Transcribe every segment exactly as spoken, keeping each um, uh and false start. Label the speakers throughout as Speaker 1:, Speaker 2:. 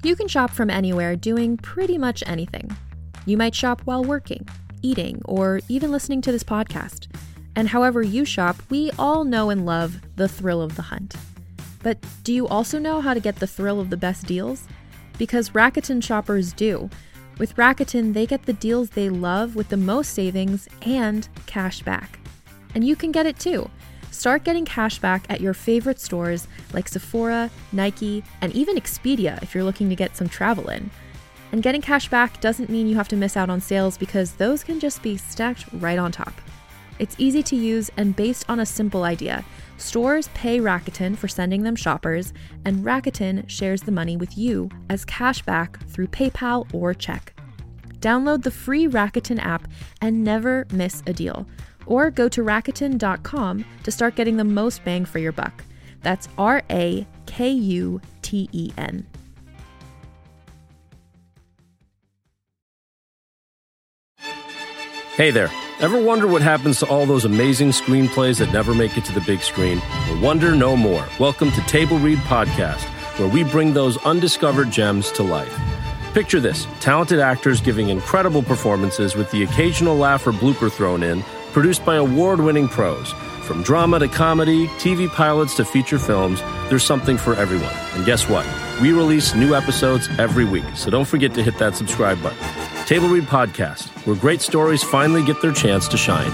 Speaker 1: You can shop from anywhere doing pretty much anything. You might shop while working, eating, or even listening to this podcast. And however you shop, we all know and love the thrill of the hunt. But do you also know how to get the thrill of the best deals? Because Rakuten shoppers do. With Rakuten, they get the deals they love with the most savings and cash back. And you can get it too. Start getting cash back at your favorite stores like Sephora, Nike, and even Expedia if you're looking to get some travel in. And getting cash back doesn't mean you have to miss out on sales because those can just be stacked right on top. It's easy to use and based on a simple idea. Stores pay Rakuten for sending them shoppers, and Rakuten shares the money with you as cash back through PayPal or check. Download the free Rakuten app and never miss a deal. Or go to Rakuten dot com to start getting the most bang for your buck. That's R A K U T E N.
Speaker 2: Hey there. Ever wonder what happens to all those amazing screenplays that never make it to the big screen? Well, wonder no more. Welcome to Table Read Podcast, where we bring those undiscovered gems to life. Picture this, talented actors giving incredible performances with the occasional laugh or blooper thrown in, produced by award-winning pros. From drama to comedy, T V pilots to feature films, there's something for everyone. And guess what? We release new episodes every week, so don't forget to hit that subscribe button. Table Read Podcast, where great stories finally get their chance to shine.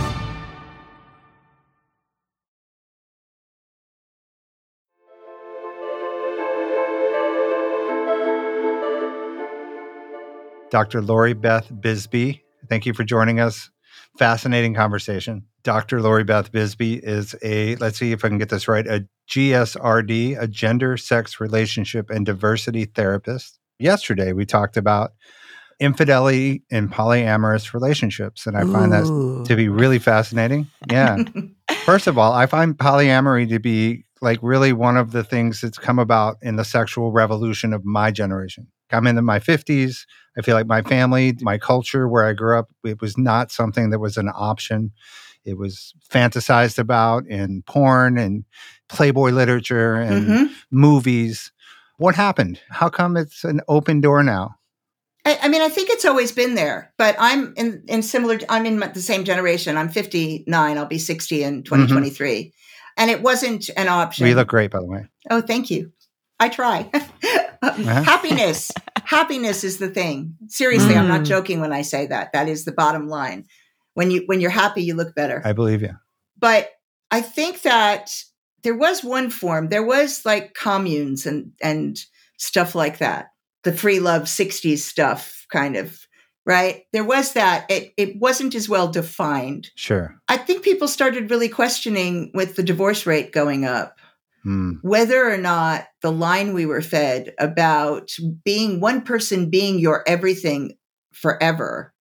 Speaker 3: Doctor Lori Beth Bisbee, thank you for joining us. Fascinating conversation. Doctor Lori Beth Bisbee is a, let's see if I can get this right, a G S R D, a gender, sex, relationship, and diversity therapist. Yesterday, we talked about infidelity in polyamorous relationships, and I Ooh. find that to be really fascinating. Yeah. First of all, I find polyamory to be like really one of the things that's come about in the sexual revolution of my generation. I'm in my fifties. I feel like my family, my culture where I grew up, it was not something that was an option. It was fantasized about in porn and Playboy literature and mm-hmm. movies. What happened? How come it's an open door now?
Speaker 4: I, I mean, I think it's always been there, but I'm in, in similar, I'm in the same generation. I'm fifty-nine. I'll be sixty in twenty twenty-three. Mm-hmm. And it wasn't an option.
Speaker 3: You look great, by the way.
Speaker 4: Oh, thank you. I try. uh-huh. Happiness. Happiness is the thing. Seriously, mm. I'm not joking when I say that. That is the bottom line. When you when you're happy, you look better.
Speaker 3: I believe you.
Speaker 4: But I think that there was one form. There was like communes and and stuff like that. The free love sixties stuff, kind of, right? There was that. It it wasn't as well defined.
Speaker 3: Sure.
Speaker 4: I think people started really questioning with the divorce rate going up. Hmm. Whether or not the line we were fed about being one person being your everything forever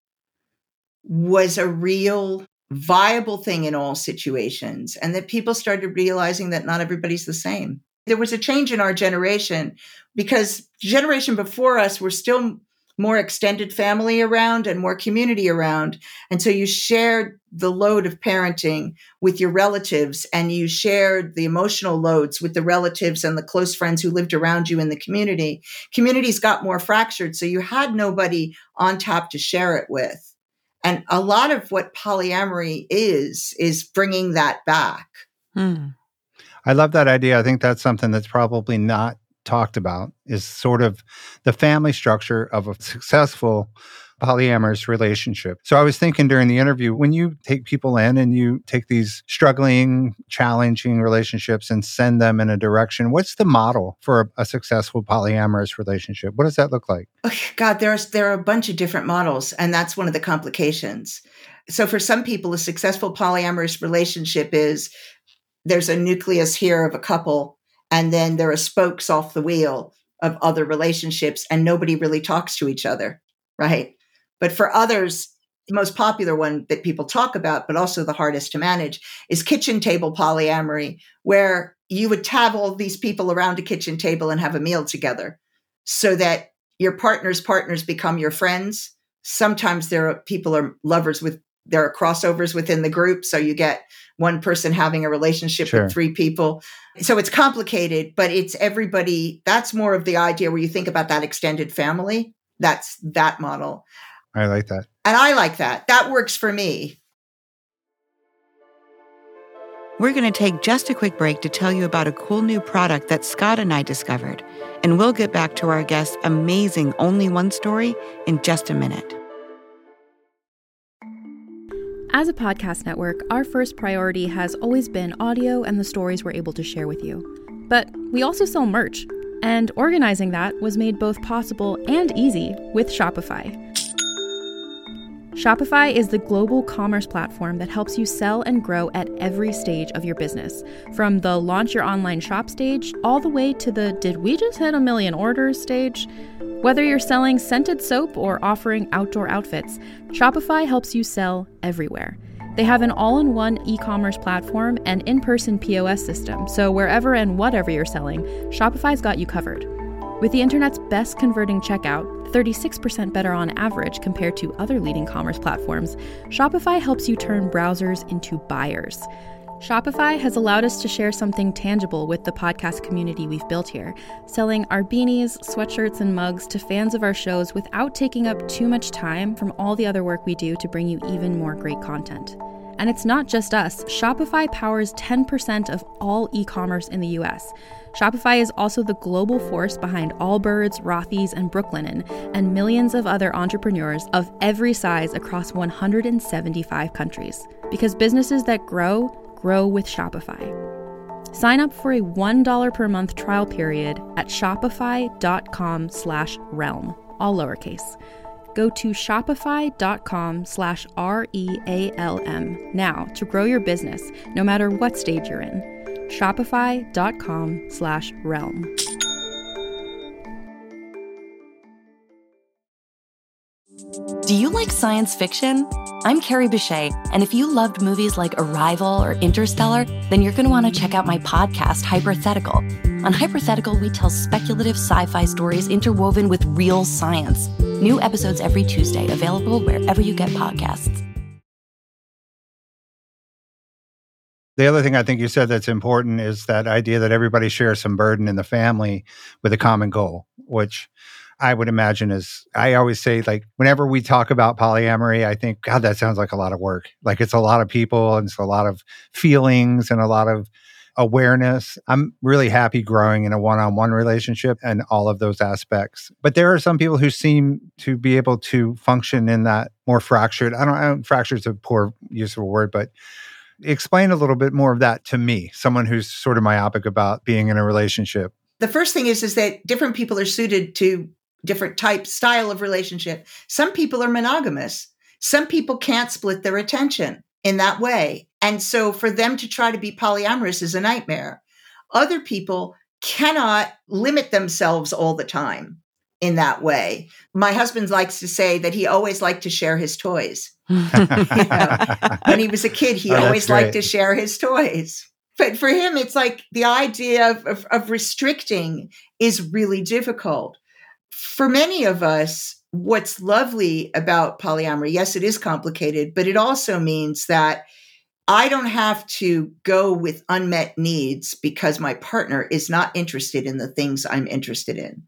Speaker 4: was a real viable thing in all situations, and that people started realizing that not everybody's the same. There was a change in our generation because the generation before us were still more extended family around and more community around. And so you shared the load of parenting with your relatives, and you shared the emotional loads with the relatives and the close friends who lived around you in the community. Communities got more fractured, so you had nobody on top to share it with. And a lot of what polyamory is, is bringing that back.
Speaker 3: Hmm. I love that idea. I think that's something that's probably not talked about, is sort of the family structure of a successful polyamorous relationship. So I was thinking during the interview, when you take people in and you take these struggling, challenging relationships and send them in a direction, what's the model for a, a successful polyamorous relationship? What does that look like?
Speaker 4: Oh, God, there's there are a bunch of different models, and that's one of the complications. So for some people, a successful polyamorous relationship is there's a nucleus here of a couple, and then there are spokes off the wheel of other relationships, and nobody really talks to each other, right? But for others, the most popular one that people talk about, but also the hardest to manage, is kitchen table polyamory, where you would have all these people around a kitchen table and have a meal together so that your partner's partners become your friends. Sometimes there are people are lovers with there are crossovers within the group. So you get one person having a relationship sure. with three people. So it's complicated, but it's everybody. That's more of the idea where you think about that extended family. That's that model.
Speaker 3: I like that.
Speaker 4: And I like that. That works for me.
Speaker 5: We're going to take just a quick break to tell you about a cool new product that Scott and I discovered. And we'll get back to our guest's amazing Only One story in just a minute.
Speaker 1: As a podcast network, our first priority has always been audio and the stories we're able to share with you. But we also sell merch, and organizing that was made both possible and easy with Shopify. Shopify is the global commerce platform that helps you sell and grow at every stage of your business, from the launch your online shop stage all the way to the did we just hit a million orders stage. Whether you're selling scented soap or offering outdoor outfits, Shopify helps you sell everywhere. They have an all-in-one e-commerce platform and in-person P O S system, so wherever and whatever you're selling, Shopify's got you covered. With the internet's best converting checkout, thirty-six percent better on average compared to other leading commerce platforms, Shopify helps you turn browsers into buyers. Shopify has allowed us to share something tangible with the podcast community we've built here, selling our beanies, sweatshirts, and mugs to fans of our shows without taking up too much time from all the other work we do to bring you even more great content. And it's not just us. Shopify powers ten percent of all e-commerce in the U S. Shopify is also the global force behind Allbirds, Rothy's, and Brooklinen, and millions of other entrepreneurs of every size across one hundred seventy-five countries. Because businesses that grow, grow with Shopify. Sign up for a one dollar per month trial period at shopify.com slash realm, all lowercase. Go to shopify.com slash R-E-A-L-M now to grow your business, no matter what stage you're in. Shopify.com slash realm.
Speaker 6: Do you like science fiction? I'm Carrie Bechet, and if you loved movies like Arrival or Interstellar, then you're going to want to check out my podcast, Hypothetical. On Hypothetical, we tell speculative sci-fi stories interwoven with real science. New episodes every Tuesday, available wherever you get podcasts.
Speaker 3: The other thing I think you said that's important is that idea that everybody shares some burden in the family with a common goal, which I would imagine is, I always say, like, whenever we talk about polyamory, I think, God, that sounds like a lot of work. Like, it's a lot of people and it's a lot of feelings and a lot of awareness. I'm really happy growing in a one-on-one relationship and all of those aspects. But there are some people who seem to be able to function in that more fractured, I don't know, fractured is a poor use of a word, but explain a little bit more of that to me, someone who's sort of myopic about being in a relationship.
Speaker 4: The first thing is, is that different people are suited to different type, style of relationship. Some people are monogamous. Some people can't split their attention in that way. And so for them to try to be polyamorous is a nightmare. Other people cannot limit themselves all the time in that way. My husband likes to say that he always liked to share his toys. You know, when he was a kid, he oh, always liked to share his toys. But for him, it's like the idea of, of, of restricting is really difficult. For many of us, what's lovely about polyamory, yes, it is complicated, but it also means that I don't have to go with unmet needs because my partner is not interested in the things I'm interested in.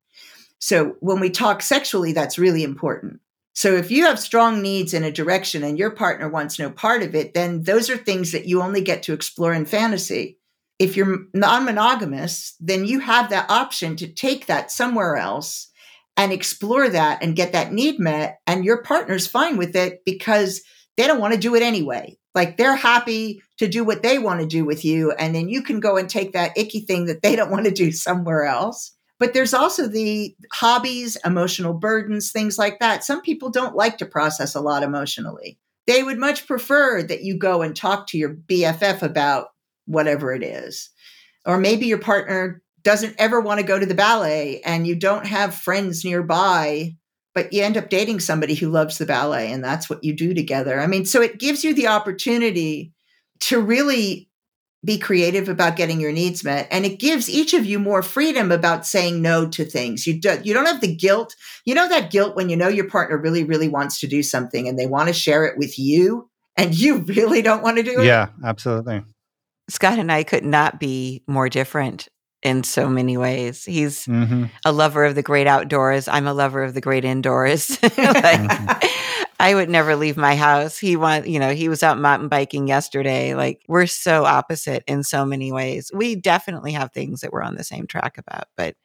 Speaker 4: So when we talk sexually, that's really important. So if you have strong needs in a direction and your partner wants no part of it, then those are things that you only get to explore in fantasy. If you're non-monogamous, then you have that option to take that somewhere else and explore that and get that need met. And your partner's fine with it because they don't want to do it anyway. Like, they're happy to do what they want to do with you. And then you can go and take that icky thing that they don't want to do somewhere else. But there's also the hobbies, emotional burdens, things like that. Some people don't like to process a lot emotionally. They would much prefer that you go and talk to your B F F about whatever it is. Or maybe your partner doesn't ever want to go to the ballet and you don't have friends nearby, but you end up dating somebody who loves the ballet and that's what you do together. I mean, so it gives you the opportunity to really be creative about getting your needs met. And it gives each of you more freedom about saying no to things. You, do, you don't have the guilt. You know that guilt when you know your partner really, really wants to do something and they want to share it with you and you really don't want to do it.
Speaker 3: Yeah, absolutely.
Speaker 5: Scott and I could not be more different in so many ways. He's mm-hmm. a lover of the great outdoors. I'm a lover of the great indoors. like, mm-hmm. I would never leave my house. He want, you know, he was out mountain biking yesterday. Like, we're so opposite in so many ways. We definitely have things that we're on the same track about, but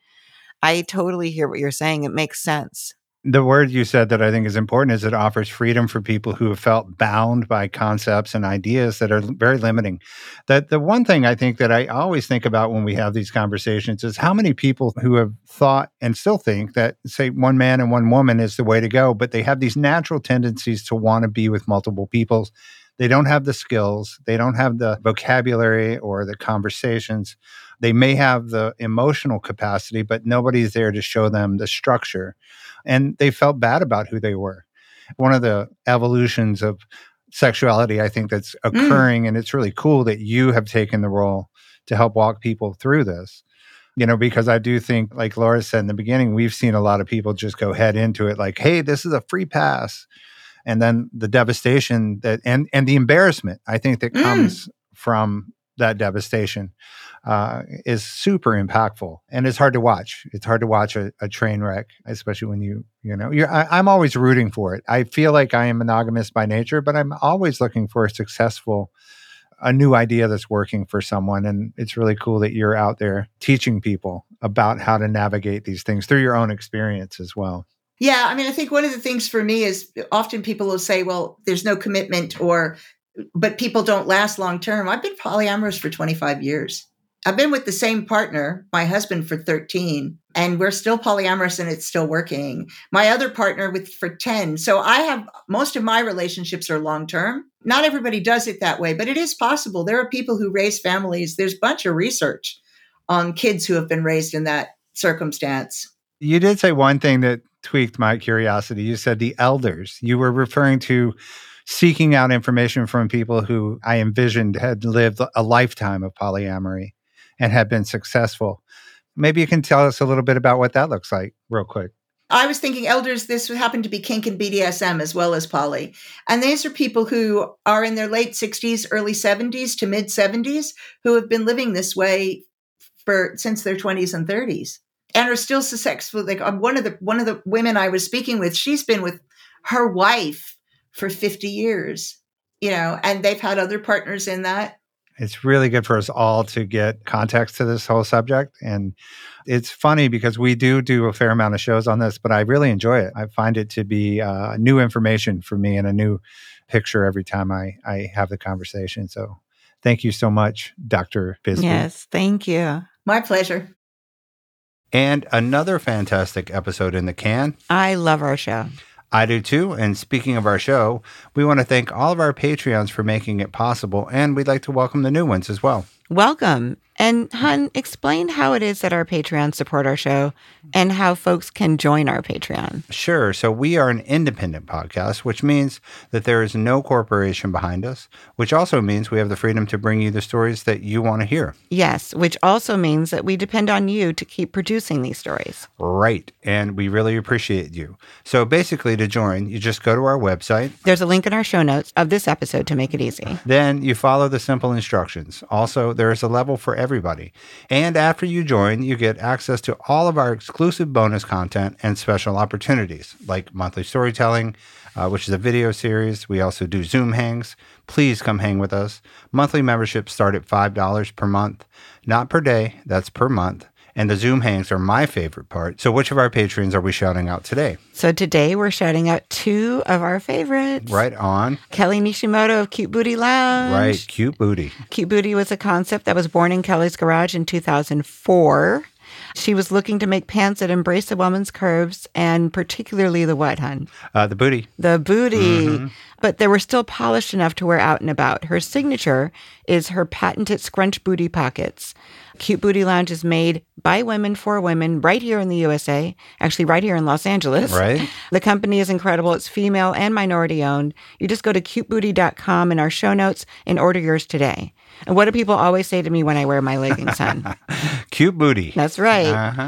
Speaker 5: I totally hear what you're saying. It makes sense.
Speaker 3: The word you said that I think is important is it offers freedom for people who have felt bound by concepts and ideas that are very limiting. That the one thing I think that I always think about when we have these conversations is how many people who have thought and still think that, say, one man and one woman is the way to go, but they have these natural tendencies to want to be with multiple people. They don't have the skills. They don't have the vocabulary or the conversations. They may have the emotional capacity, but nobody's there to show them the structure. And they felt bad about who they were. One of the evolutions of sexuality, I think, that's occurring, mm. and it's really cool that you have taken the role to help walk people through this. You know, because I do think, like Laura said in the beginning, we've seen a lot of people just go head into it like, hey, this is a free pass. And then the devastation that and, and the embarrassment, I think, that mm. comes from that devastation uh, is super impactful, and it's hard to watch. It's hard to watch a, a train wreck, especially when you, you know, you're, I, I'm always rooting for it. I feel like I am monogamous by nature, but I'm always looking for a successful, a new idea that's working for someone. And it's really cool that you're out there teaching people about how to navigate these things through your own experience as well.
Speaker 4: Yeah. I mean, I think one of the things for me is often people will say, well, there's no commitment or, but people don't last long term. I've been polyamorous for twenty-five years. I've been with the same partner, my husband, for thirteen, and we're still polyamorous and it's still working. My other partner with for ten. So I have, most of my relationships are long-term. Not everybody does it that way, but it is possible. There are people who raise families. There's a bunch of research on kids who have been raised in that circumstance.
Speaker 3: You did say one thing that tweaked my curiosity. You said the elders. You were referring to seeking out information from people who I envisioned had lived a lifetime of polyamory and had been successful. Maybe you can tell us a little bit about what that looks like real quick.
Speaker 4: I was thinking elders, this would happen to be kink and B D S M as well as poly. And these are people who are in their late sixties, early seventies to mid seventies, who have been living this way for since their twenties and thirties and are still successful. Like one of the one of the women I was speaking with, she's been with her wife for fifty years, you know, and they've had other partners in that.
Speaker 3: It's really good for us all to get context to this whole subject. And it's funny because we do do a fair amount of shows on this, but I really enjoy it. I find it to be uh, new information for me and a new picture every time I, I have the conversation. So thank you so much, Doctor Bisbee.
Speaker 5: Yes, thank you.
Speaker 4: My pleasure.
Speaker 3: And another fantastic episode in the can.
Speaker 5: I love our show.
Speaker 3: I do too. And speaking of our show, we want to thank all of our Patreons for making it possible. And we'd like to welcome the new ones as well.
Speaker 5: Welcome. And Hun, explain how it is that our Patreons support our show and how folks can join our Patreon.
Speaker 3: Sure. So we are an independent podcast, which means that there is no corporation behind us, which also means we have the freedom to bring you the stories that you want to hear.
Speaker 5: Yes, which also means that we depend on you to keep producing these stories.
Speaker 3: Right. And we really appreciate you. So basically, to join, you just go to our website.
Speaker 5: There's a link in our show notes of this episode to make it easy.
Speaker 3: Then you follow the simple instructions. Also, there is a level for everybody. And after you join, you get access to all of our exclusive bonus content and special opportunities, like monthly storytelling, uh, which is a video series. We also do Zoom hangs. Please come hang with us. Monthly memberships start at five dollars per month. Not per day, that's per month. And the Zoom hangs are my favorite part. So which of our patrons are we shouting out today?
Speaker 5: So today we're shouting out two of our favorites.
Speaker 3: Right on.
Speaker 5: Kelly Nishimoto of Cute Booty Lounge.
Speaker 3: Right, Cute Booty.
Speaker 5: Cute Booty was a concept that was born in Kelly's garage in two thousand four. She was looking to make pants that embrace a woman's curves and particularly the what, hun?
Speaker 3: Uh, the booty.
Speaker 5: The booty.
Speaker 3: Mm-hmm.
Speaker 5: But they were still polished enough to wear out and about. Her signature is her patented scrunch booty pockets. Cute Booty Lounge is made by women for women right here in the U S A, actually right here in Los Angeles.
Speaker 3: Right.
Speaker 5: The company is incredible. It's female and minority owned. You just go to cute booty dot com in our show notes and order yours today. And what do people always say to me when I wear my leggings, hun?
Speaker 3: Cute booty.
Speaker 5: That's right.
Speaker 3: Uh-huh.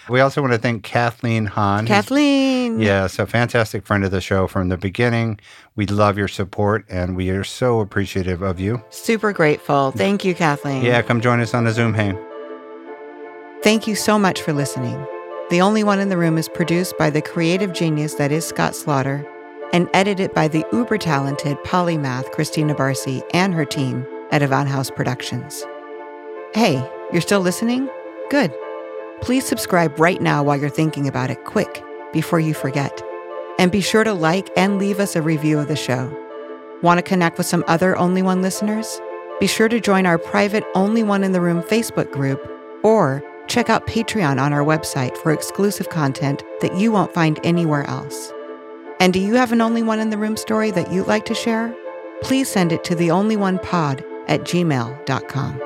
Speaker 3: We also want to thank Kathleen Hahn.
Speaker 5: Kathleen!
Speaker 3: Yes, a fantastic friend of the show from the beginning. We love your support, and we are so appreciative of you.
Speaker 5: Super grateful. Thank you, Kathleen.
Speaker 3: Yeah, come join us on the Zoom hang.
Speaker 5: Thank you so much for listening. The Only One in the Room is produced by the creative genius that is Scott Slaughter and edited by the uber-talented polymath Christina Barcy and her team at Avant House Productions. Hey, you're still listening? Good. Please subscribe right now while you're thinking about it, quick, before you forget. And be sure to like and leave us a review of the show. Want to connect with some other Only One listeners? Be sure to join our private Only One in the Room Facebook group or check out Patreon on our website for exclusive content that you won't find anywhere else. And do you have an Only One in the Room story that you'd like to share? Please send it to the only one pod at gmail dot com.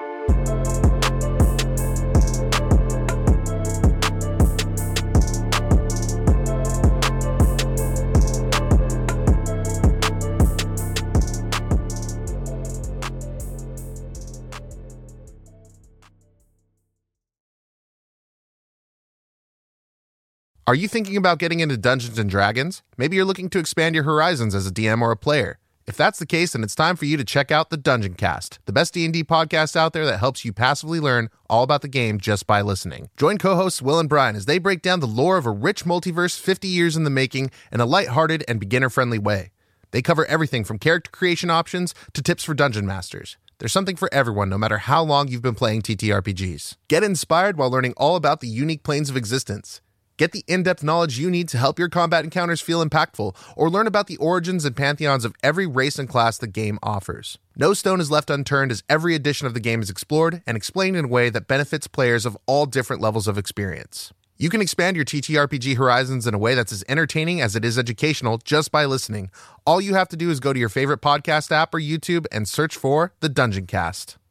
Speaker 7: Are you thinking about getting into Dungeons and Dragons? Maybe you're looking to expand your horizons as a D M or a player. If that's the case, then it's time for you to check out the Dungeon Cast, the best D and D podcast out there that helps you passively learn all about the game just by listening. Join co-hosts Will and Brian as they break down the lore of a rich multiverse fifty years in the making in a lighthearted and beginner-friendly way. They cover everything from character creation options to tips for dungeon masters. There's something for everyone, no matter how long you've been playing T T R P Gs. Get inspired while learning all about the unique planes of existence. Get the in-depth knowledge you need to help your combat encounters feel impactful, or learn about the origins and pantheons of every race and class the game offers. No stone is left unturned as every edition of the game is explored and explained in a way that benefits players of all different levels of experience. You can expand your T T R P G horizons in a way that's as entertaining as it is educational just by listening. All you have to do is go to your favorite podcast app or YouTube and search for The Dungeon Cast.